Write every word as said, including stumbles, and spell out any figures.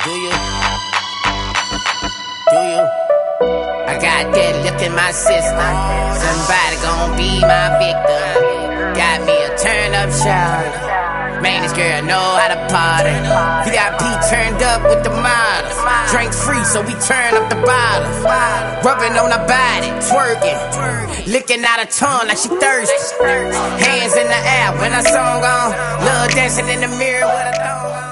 Do you? Do you? I got that look in my system. Somebody gon' be my victim. Got me a turn up shot. Man, this girl know how to party. V I P turned up with the models. Drink free, so we turn up the bottles. Rubbing on her body, twerking. Licking out her tongue like she thirsty. Hands in the air when I song on. Love dancing in the mirror with a thong on.